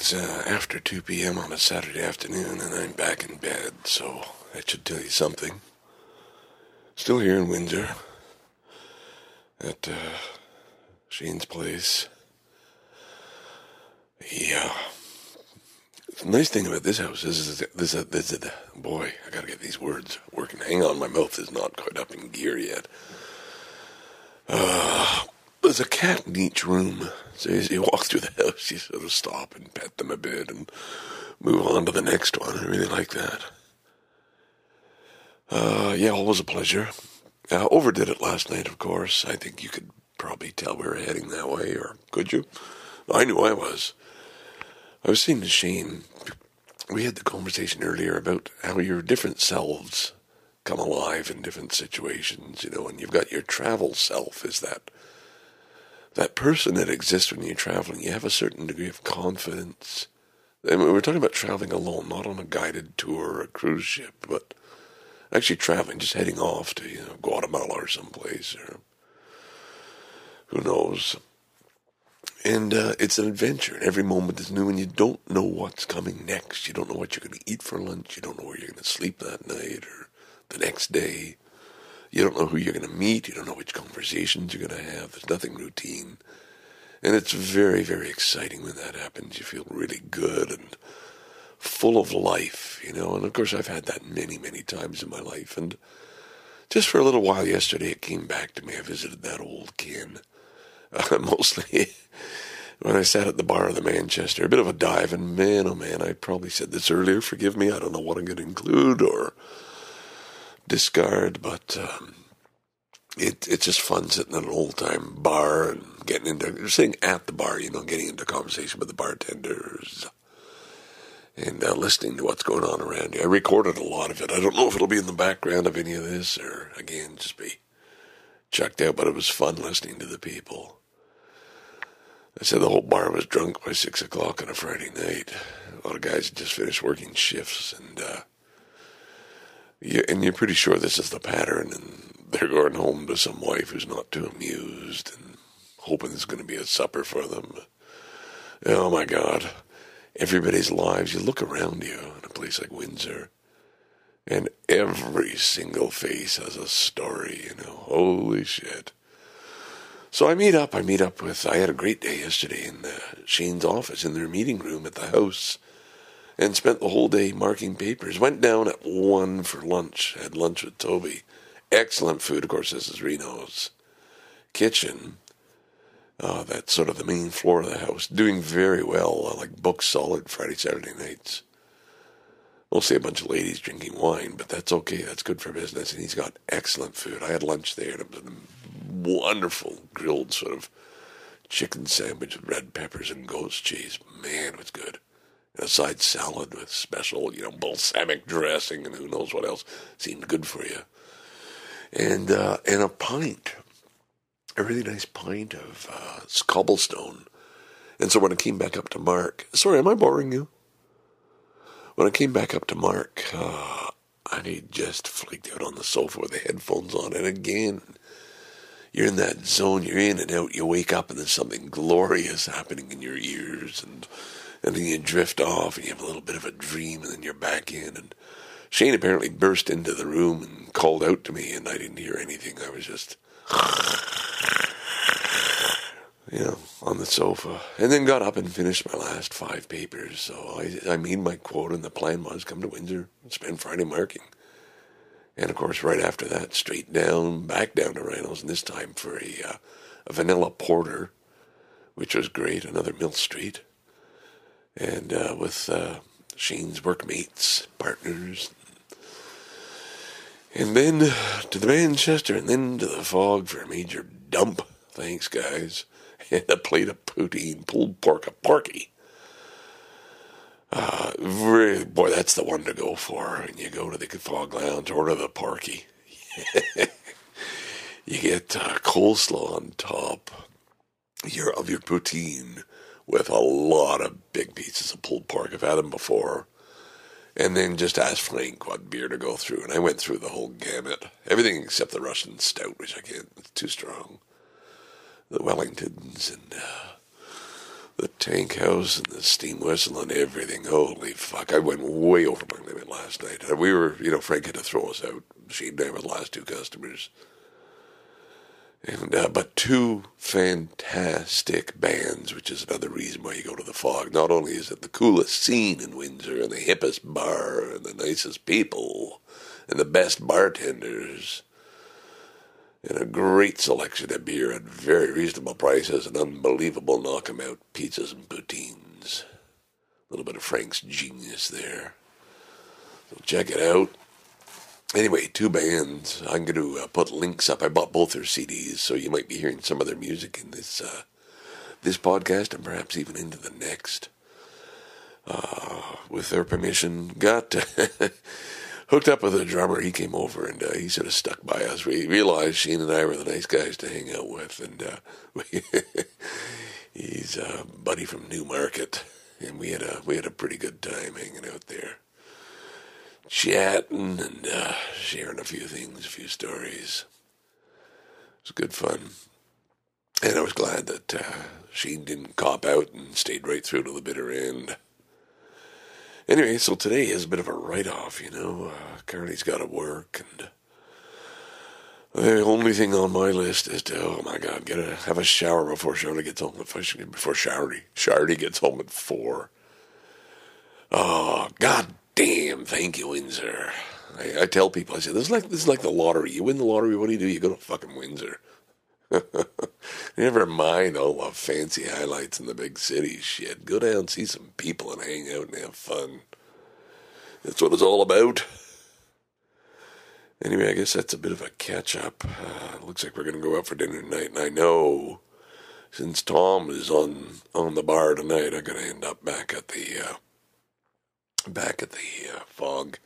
It's uh, after two p.m. on a Saturday afternoon, and I'm back in bed, so that should tell you something. Still here in Windsor, at uh, Shane's place. Yeah. The nice thing about this house is, is this, uh, this, uh, boy, I gotta get these words working. Hang on, my mouth is not quite up in gear yet. Uh, there's a cat in each room. So as you walk through the house, you sort of stop and pet them a bit and move on to the next one. I really like that. Uh, yeah, always a pleasure. Uh, overdid it last night, of course. I think you could probably tell we were heading that way, or could you? I knew I was. I was saying to Shane, we had the conversation earlier about how your different selves come alive in different situations, you know, and you've got your travel self, is that that person that exists when you're traveling. You have a certain degree of confidence. I mean, we're talking about traveling alone, not on a guided tour or a cruise ship, but actually traveling, just heading off to, you know, Guatemala or someplace, or who knows. And uh, it's an adventure, and every moment is new, and you don't know what's coming next. You don't know what you're going to eat for lunch. You don't know where you're going to sleep that night or the next day. You don't know who you're going to meet. You don't know which conversations you're going to have. There's nothing routine. And it's very, very exciting when that happens. You feel really good and full of life, you know. And, of course, I've had that many, many times in my life. And just for a little while yesterday, it came back to me. I visited that old kin. Uh, mostly when I sat at the bar of the Manchester. A bit of a dive. And, man, oh, man, I probably said this earlier. Forgive me. I don't know what I'm going to include or discard, but um, it it's just fun sitting at an old-time bar and getting into, sitting at the bar, you know, getting into conversation with the bartenders and uh, listening to what's going on around you. I recorded a lot of it. I don't know if it'll be in the background of any of this or, again, just be checked out, but it was fun listening to the people. I said the whole bar was drunk by six o'clock on a Friday night. A lot of guys had just finished working shifts, and uh, yeah, and you're pretty sure this is the pattern, and they're going home to some wife who's not too amused and hoping there's going to be a supper for them. Oh, my God. Everybody's lives, you look around you in a place like Windsor, and every single face has a story, you know. Holy shit. So I meet up, I meet up with, I had a great day yesterday in uh, Shane's office, in their meeting room at the house, and spent the whole day marking papers. Went down at one for lunch, had lunch with Toby. Excellent food, of course, this is Reno's kitchen. Uh, that's sort of the main floor of the house. Doing very well, uh, like book solid Friday, Saturday nights. Mostly a bunch of ladies drinking wine, but that's okay. That's good for business. And he's got excellent food. I had lunch there, and it was a wonderful grilled sort of chicken sandwich with red peppers and ghost cheese. Man, it was good. And a side salad with special, you know, balsamic dressing and who knows what else. Seemed good for you. And uh, and a pint. A really nice pint of uh, cobblestone. And so when I came back up to Mark... Sorry, am I boring you? When I came back up to Mark, uh, I just flaked out on the sofa with the headphones on. And again, you're in that zone. You're in and out. You wake up and there's something glorious happening in your ears. And, and then you drift off and you have a little bit of a dream. And then you're back in. And Shane apparently burst into the room and called out to me. And I didn't hear anything. I was just... you know, on the sofa. And then got up and finished my last five papers. So I, I made my quote, and the plan was come to Windsor and spend Friday marking. And, of course, right after that, straight down, back down to Rhinos, and this time for a, uh, a vanilla porter, which was great, another Mill Street. And uh, with uh, Shane's workmates, partners. And then to the Manchester, and then to the Fog for a major dump. Thanks, guys. And a plate of poutine, pulled pork, a porky. Uh, really, boy, that's the one to go for. And you go to the Fog Lounge, order the porky. You get uh, coleslaw on top your, of your poutine with a lot of big pieces of pulled pork. I've had them before. And then just ask Frank what beer to go through. And I went through the whole gamut. Everything except the Russian stout, which I can't, it's too strong. The Wellingtons and uh, the tank house and the steam whistle and everything. Holy fuck, I went way over my limit last night. We were, you know, Frank had to throw us out. She and I were the last two customers. And uh, but two fantastic bands, which is another reason why you go to the Fog. Not only is it the coolest scene in Windsor and the hippest bar and the nicest people and the best bartenders and a great selection of beer at very reasonable prices and unbelievable knock-em-out pizzas and poutines. A little bit of Frank's genius there. So check it out. Anyway, two bands. I'm going to uh, put links up. I bought both their C Ds, so you might be hearing some of their music in this uh, this podcast and perhaps even into the next. Uh, with their permission, got hooked up with a drummer. He came over and uh, he sort of stuck by us. We realized Shane and I were the nice guys to hang out with, and uh, we he's a buddy from Newmarket, and we had a we had a pretty good time hanging out there. Chatting and uh, sharing a few things, a few stories. It was good fun. And I was glad that uh, Shane didn't cop out and stayed right through to the bitter end. Anyway, so today is a bit of a write-off, you know. Uh, Carly's got to work, and the only thing on my list is to, oh my God, get a have a shower before Charlie gets home. Before Charlie, Charlie gets home at four. Oh, God damn, thank you, Windsor. I, I tell people, I say, this is like this is like the lottery. You win the lottery, what do you do? You go to fucking Windsor. Never mind all the fancy highlights in the big city. Shit, go down, see some people, and hang out and have fun. That's what it's all about. Anyway, I guess that's a bit of a catch-up. Uh, looks like we're going to go out for dinner tonight, and I know since Tom is on on the bar tonight, I'm going to end up back at the uh, back at the uh, Fog.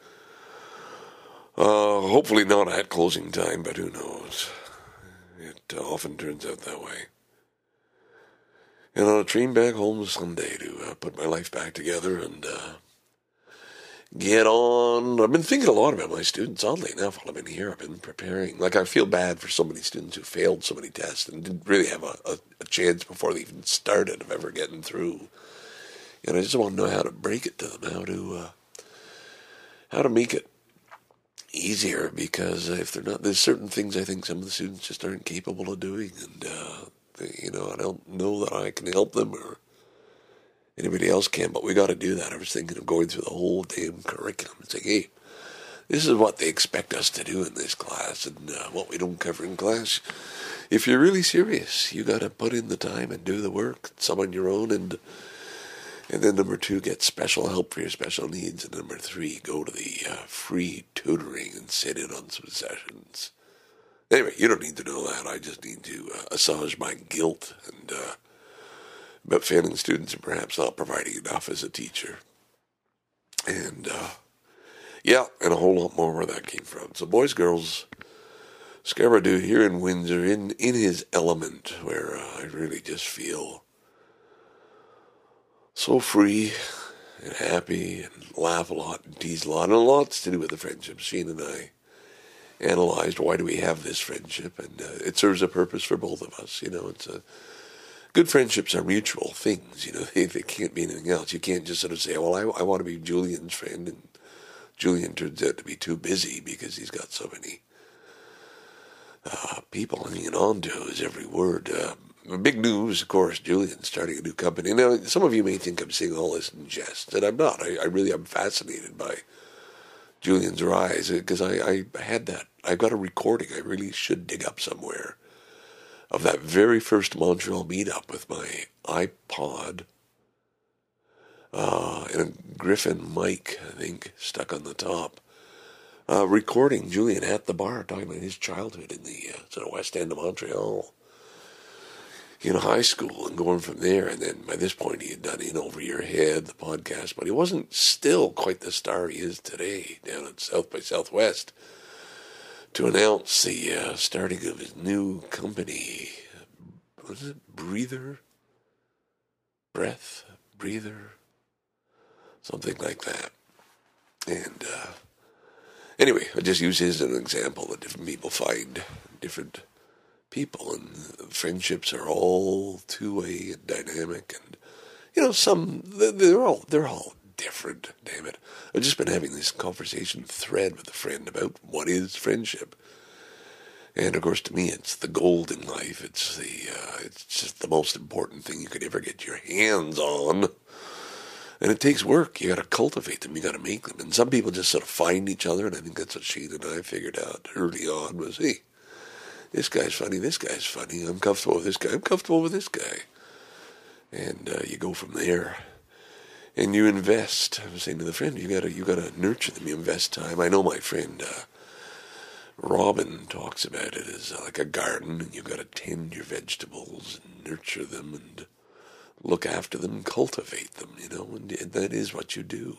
Uh, hopefully not at closing time, but who knows? It uh, often turns out that way. And on a train back home Sunday to uh, put my life back together and uh, get on. I've been thinking a lot about my students, oddly enough, while I've been here. I've been preparing. Like, I feel bad for so many students who failed so many tests and didn't really have a, a, a chance before they even started of ever getting through. And I just want to know how to break it to them, how to uh, how to make it easier, because if they're not, there's certain things I think some of the students just aren't capable of doing, and uh, they, you know, I don't know that I can help them or anybody else can, but we got to do that. I was thinking of going through the whole damn curriculum and saying, hey, this is what they expect us to do in this class, and uh, what we don't cover in class. If you're really serious, you got to put in the time and do the work, some on your own, and And then number two, get special help for your special needs. And number three, go to the uh, free tutoring and sit in on some sessions. Anyway, you don't need to know that. I just need to uh, assuage my guilt and uh, about failing students and perhaps not providing enough as a teacher. And, uh, yeah, and a whole lot more where that came from. So boys, girls, Scarborough here in Windsor, in, in his element, where uh, I really just feel so free and happy and laugh a lot and tease a lot. And a lot's to do with the friendship. Shane and I analyzed why do we have this friendship, and uh, it serves a purpose for both of us. You know, it's a good friendships are mutual things. You know, they, they can't be anything else. You can't just sort of say, well, I, I want to be Julian's friend, and Julian turns out to be too busy because he's got so many uh, people hanging on to his every word. Uh, Big news, of course, Julian's starting a new company. Now, some of you may think I'm saying all this in jest, and I'm not. I, I really am fascinated by Julian's rise, because I, I had that. I got a recording I really should dig up somewhere of that very first Montreal meetup with my iPod uh, and a Griffin mic, I think, stuck on the top. Uh, recording Julian at the bar, talking about his childhood in the uh, sort of West End of Montreal. In high school, and going from there, and then by this point he had done In Over Your Head, the podcast, but he wasn't still quite the star he is today down at South by Southwest to announce the uh, starting of his new company. Was it Breather? Breath? Breather? Something like that. And uh, anyway, I just use his as an example that different people find different people, and friendships are all two-way and dynamic, and You know, some, they're all, they're all different, damn it. I've just been having this conversation thread with a friend about what is friendship. And of course, to me, it's the gold in life. It's the, uh, it's just the most important thing you could ever get your hands on. And it takes work. You got to cultivate them. You got to make them. And some people just sort of find each other. And I think that's what Shane and I figured out early on was, hey, this guy's funny. This guy's funny. I'm comfortable with this guy. I'm comfortable with this guy. And uh, you go from there. And you invest. I was saying to the friend, you got to, you got to nurture them. You invest time. I know my friend. Uh, Robin talks about it as like a garden, and you've got to tend your vegetables and nurture them and look after them and cultivate them, you know, and that is what you do.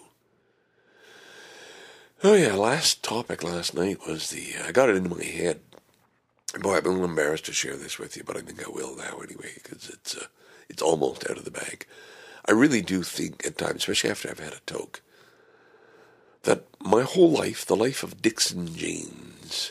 Oh yeah, last topic last night was the, I got it into my head. Boy, I'm a little embarrassed to share this with you, but I think I will now anyway, because it's, uh, it's almost out of the bag. I really do think at times, especially after I've had a toke, that my whole life, the life of Dixon Janes,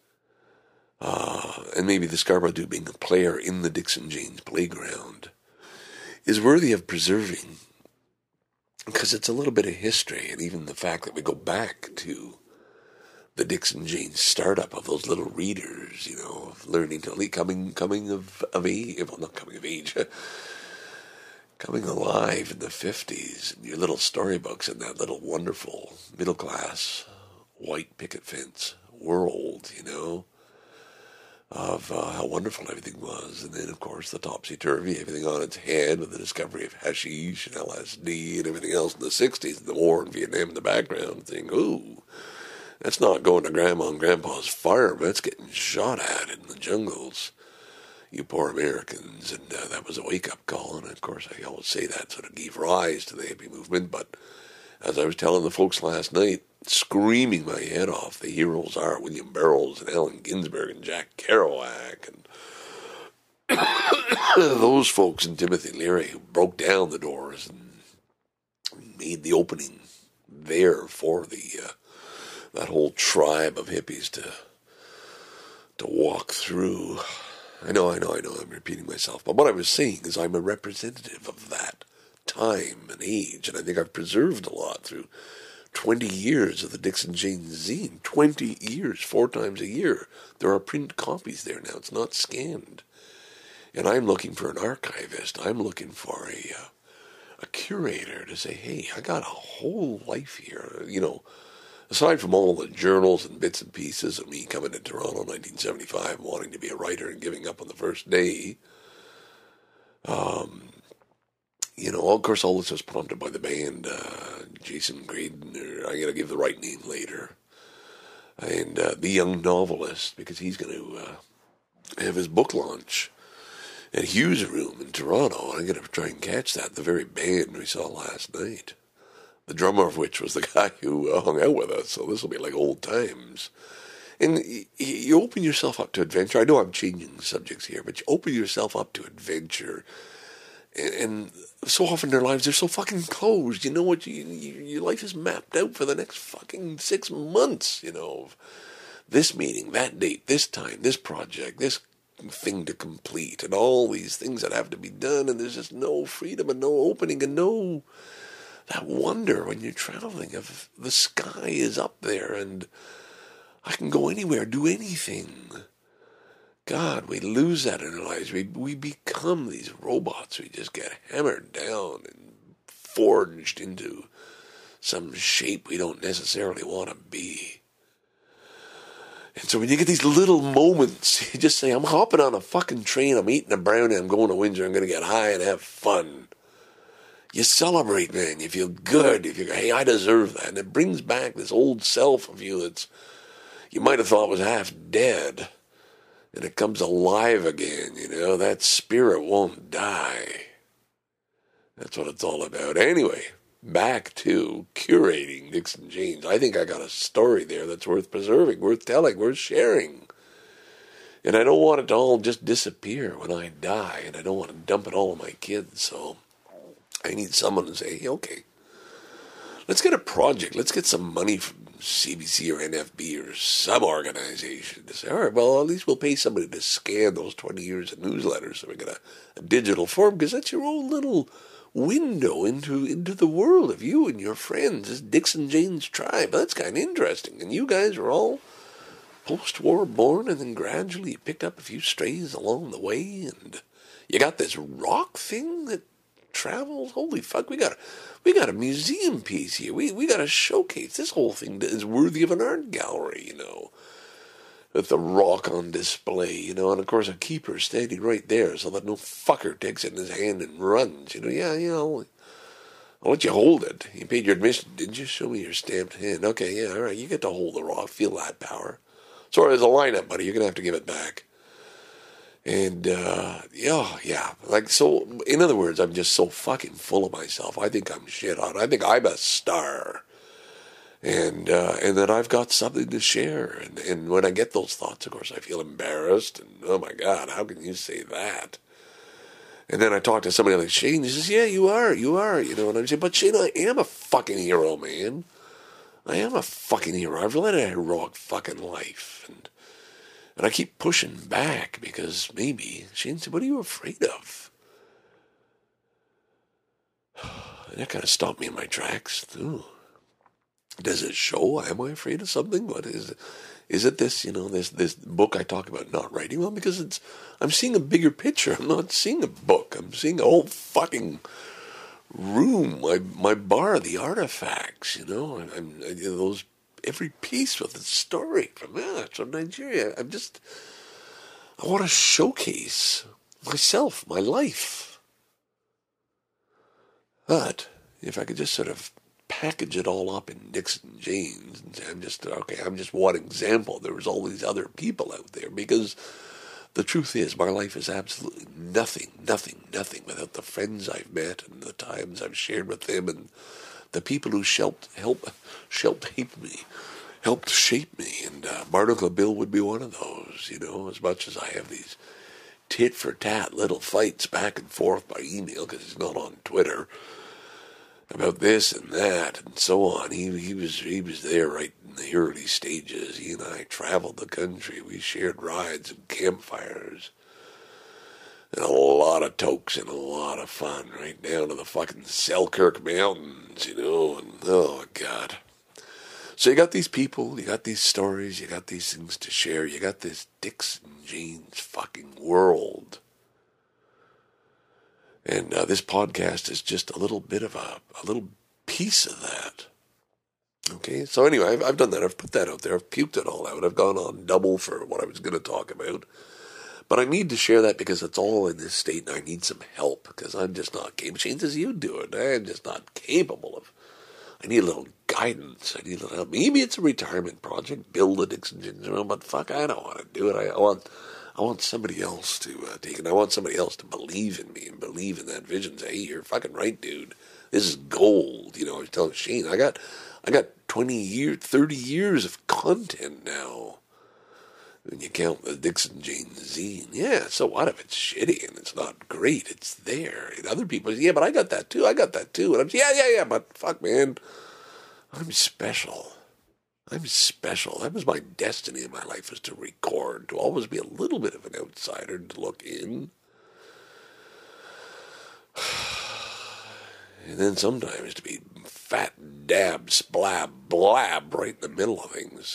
uh, and maybe the Scarborough Dude being a player in the Dixon Janes playground, is worthy of preserving, because it's a little bit of history, and even the fact that we go back to the Dixon Janes startup of those little readers, you know, of learning to coming coming of, of age, well, not coming of age, coming alive in the fifties, and your little storybooks in that little wonderful middle-class white picket fence world, you know, of uh, how wonderful everything was. And then, of course, the topsy-turvy, everything on its head with the discovery of hashish and L S D and everything else in the sixties, and the war in Vietnam in the background, think, ooh, that's not going to Grandma and Grandpa's farm, that's getting shot at in the jungles. You poor Americans, and uh, that was a wake-up call, and of course I always say that sort of gave rise to the hippie movement, but as I was telling the folks last night, screaming my head off, the heroes are William Burroughs and Allen Ginsberg and Jack Kerouac, and those folks and Timothy Leary who broke down the doors and made the opening there for the uh, that whole tribe of hippies to to walk through. I know, I know, I know, I'm repeating myself. But what I was saying is I'm a representative of that time and age, and I think I've preserved a lot through twenty years of the Dixon Janes zine. twenty years, four times a year. There are print copies there now. It's not scanned. And I'm looking for an archivist. I'm looking for a, uh, a curator to say, hey, I got a whole life here, you know, aside from all the journals and bits and pieces of me coming to Toronto in nineteen seventy-five, wanting to be a writer and giving up on the first day, um, you know, of course, all this was prompted by the band, uh, Jason Graydon, or I'm going to give the right name later, and uh, the young novelist, because he's going to uh, have his book launch at Hughes Room in Toronto, and I'm going to try and catch that, the very band we saw last night. The drummer of which was the guy who uh, hung out with us, so this will be like old times. And y- you open yourself up to adventure. I know I'm changing subjects here, but you open yourself up to adventure. And, and so often their lives are so fucking closed. You know what? You, you, your life is mapped out for the next fucking six months, you know. This meeting, that date, this time, this project, this thing to complete, and all these things that have to be done, and there's just no freedom and no opening and no... that wonder when you're traveling of the sky is up there and I can go anywhere, do anything. God, we lose that in our lives. We we become these robots. We just get hammered down and forged into some shape we don't necessarily want to be. And so when you get these little moments, you just say, I'm hopping on a fucking train, I'm eating a brownie, I'm going to Windsor, I'm going to get high and have fun. You celebrate, man. You feel good. You feel, hey, I deserve that. And it brings back this old self of you that's, you might have thought was half dead. And it comes alive again, you know. That spirit won't die. That's what it's all about. Anyway, back to curating Dixon Janes. I think I got a story there that's worth preserving, worth telling, worth sharing. And I don't want it to all just disappear when I die. And I don't want to dump it all on my kids, so... I need someone to say, hey, okay, let's get a project. Let's get some money from C B C or N F B or some organization to say, all right, well, at least we'll pay somebody to scan those twenty years of newsletters so we get a, a digital form, because that's your own little window into into the world of you and your friends, this Dixon Jane's tribe. That's kind of interesting. And you guys are all post-war born, and then gradually you picked up a few strays along the way, and you got this rock thing that travels. Holy fuck, we got a, we got a museum piece here. We we got a showcase. This whole thing is worthy of an art gallery, you know, with the rock on display, you know, and of course a keeper standing right there so that no fucker takes it in his hand and runs, you know. Yeah, you know, I'll let you hold it. You paid your admission, didn't you? Show me your stamped hand. Okay, yeah, all right, you get to hold the rock, feel that power. Sorry, there's a lineup, buddy. You're going to have to give it back. And, uh, yeah, yeah. Like, so, in other words, I'm just so fucking full of myself. I think I'm shit hot. I think I'm a star. And uh, and that I've got something to share. And, and when I get those thoughts, of course, I feel embarrassed. And, oh, my God, how can you say that? And then I talk to somebody like Shane. He says, yeah, you are, you are. You know, and I'm saying, but Shane, I am a fucking hero, man. I am a fucking hero. I've led a heroic fucking life. And and I keep pushing back because maybe, Shane said, what are you afraid of? And that kind of stopped me in my tracks. Ooh. Does it show? Am I afraid of something? What is it? Is it this, you know, this this book I talk about not writing? Well, because it's, I'm seeing a bigger picture. I'm not seeing a book. I'm seeing a whole fucking room, my my bar, the artifacts, you know, and I'm, I, you know, those, every piece with its story from that, from Nigeria. I'm just, I want to showcase myself, my life. But if I could just sort of package it all up in Dixon Jane's, and I'm just, okay, I'm just one example. There was all these other people out there, because the truth is, my life is absolutely nothing, nothing, nothing without the friends I've met and the times I've shared with them and the people who helped, help, helped shape me, helped shape me. And uh, Barnacle Bill would be one of those, you know, as much as I have these tit-for-tat little fights back and forth by email, because he's not on Twitter, about this and that and so on. He he was he was there right in the early stages. He and I traveled the country. We shared rides and campfires and a lot of tokes and a lot of fun, right down to the fucking Selkirk Mountains, you know. And oh God. So you got these people, you got these stories, you got these things to share. You got this Dixon Jane's fucking world. And uh, this podcast is just a little bit of a, a little piece of that. Okay, so anyway, I've, I've done that. I've put that out there. I've puked it all out. I've gone on double for what I was going to talk about. But I need to share that because it's all in this state, and I need some help because I'm just not capable. Shane says, you do it. I'm just not capable of. I need a little guidance. I need a little help. Maybe it's a retirement project, build a Dixon Jane's, but fuck, I don't want to do it. I, I want... I want somebody else to uh, take it. I want somebody else to believe in me and believe in that vision. Say, hey, you're fucking right, dude. This is gold. You know, I was telling Shane, I got, I got twenty years, thirty years of content now. When you count the Dixon Jane's zine, yeah. So what if it's shitty and it's not great? It's there. And other people say, yeah, but I got that too. I got that too. And I'm, yeah, yeah, yeah. But fuck, man, I'm special. I'm special. That was my destiny in my life, was to record, to always be a little bit of an outsider, to look in. And then sometimes to be fat, dab, splab, blab right in the middle of things.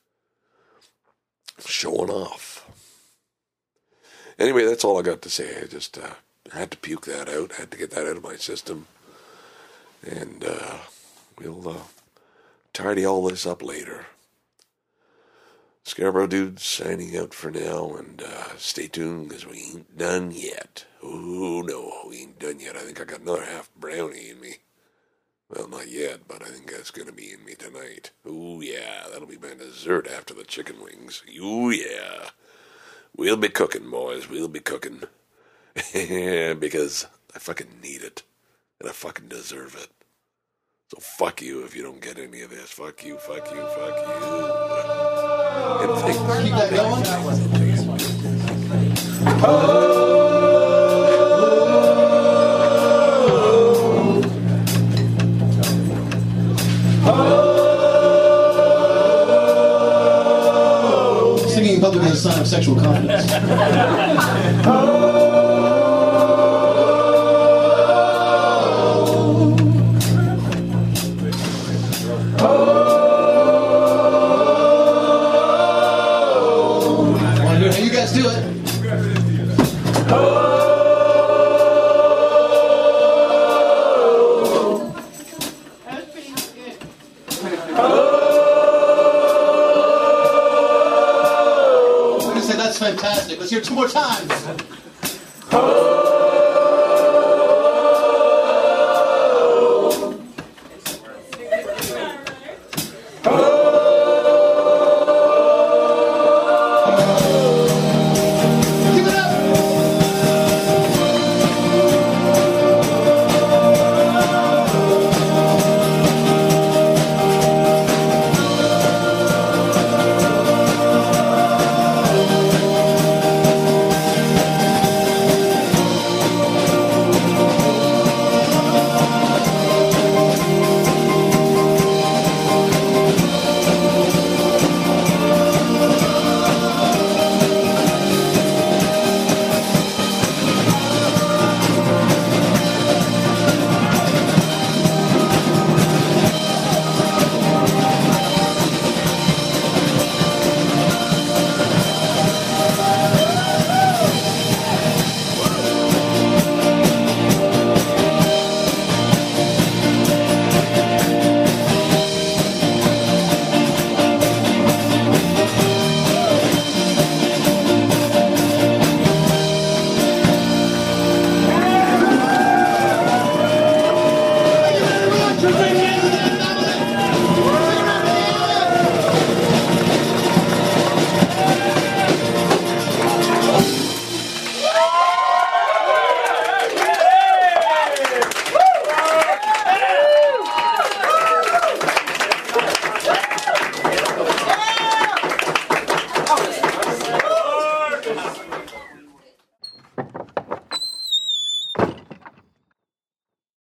Showing off. Anyway, that's all I got to say. I just uh, had to puke that out. I had to get that out of my system. And uh, we'll... Uh, tidy all this up later. Scarborough Dude signing out for now, and uh, stay tuned because we ain't done yet. Oh no, we ain't done yet. I think I got another half brownie in me. Well, not yet, but I think that's going to be in me tonight. Oh yeah, that'll be my dessert after the chicken wings. Oh yeah. We'll be cooking, boys. We'll be cooking. Because I fucking need it. And I fucking deserve it. So fuck you if you don't get any of this. Fuck you, fuck you, fuck you. And thank you. Keep that going. Singing in public is a sign of sexual confidence. I want to hear how you guys do it. I'm going to say that's fantastic. Let's hear it two more times. Oh!